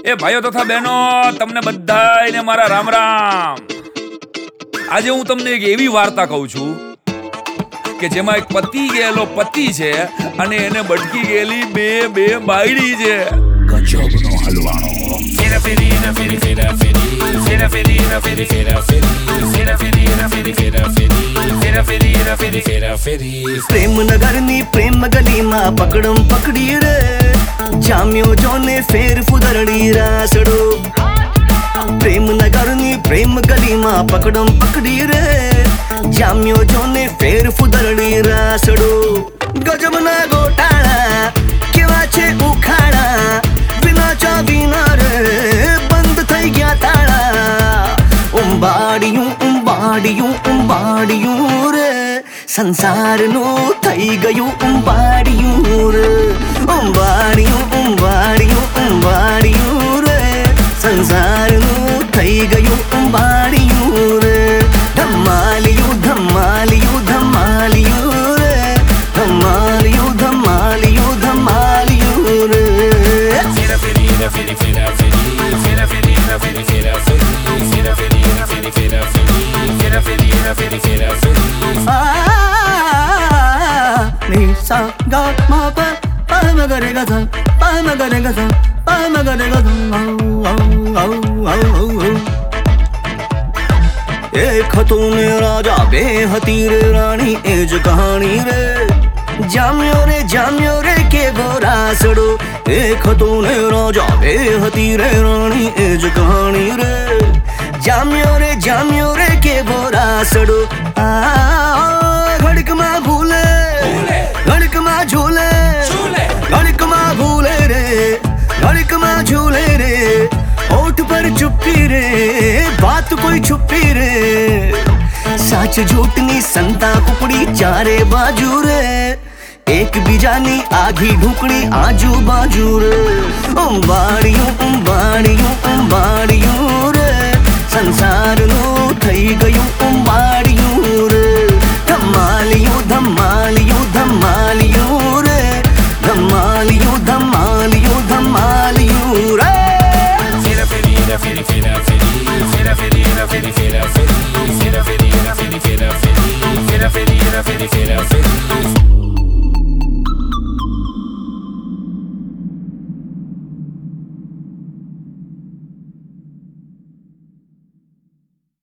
એ ભાઈઓ તથા બહેનો, તમને બધાને મારા રામ રામ. આજે હું તમને એક એવી વાર્તા કહું છું કે જેમાં એક પતિ ગયેલો પતિ છે અને એને બટકી ગયેલી બે બાયડી છે. ગજબનો હલવાણો. પ્રેમનગરની પ્રેમ ગલીમાં પકડમ પકડી રે, જામ્યો જોને ફેર ફુદરડી રાસડો. પ્રેમનગરની પ્રેમ ગલીમાં પકડમ પકડી રે, જામ્યો જોને ફેર ફુદરડી રાસડો. ગજબના ગોટાળા કેવા છે ઉખાડા, વિના ચાવીના રે બંધ થઈ ગયા તાળા. ઉંબાડિયું ઉંબાડિયું ઉંબાડિયું રે, સંસારનું થઈ ગયું ઉંબાડિયું રે. ઉંબાડિયું ઉંબાડિયું ઉંબાડિયું રે, સંસારનું થઈ ગયું ઉંબાડિયું રે. ધમાલિયું ધમાલિયું ધમાલિયું રે, ધમાલિયું ધમાલિયું ધમાલિયું રે. Sa ga ma pa pa ma ga re ga sa, pa ma ga re ga sa, pa ma ga re ga sa. એક હતો ને રાજા, બે હતી રે રાણી, એ જ કહાણી રે. જામ્યો રે કેવો રાસડો. એક હતો ને રાજા, બે હતી રે રાણી, એ જ કહાણી રે. જામ્યો રે કેવો રાસડો. ઘડકમાં ભૂલે ઘડકમાં ઝૂલે, ઘડકમાં ભૂલે રે, ઘડકમાં ઝૂલે રે. હોઠ પર ચુપ્પી રે, बात कोई छुपी रे. साच झूठनी संता कुकड़ी चारे बाजू रे, एक बीजानी आधी ढूकड़ी आजू बाजू रे. उंबाड़ियों उंबाड़ियों उंबाड़ियों रे, संसार नो थई गયું उंबाड़ियों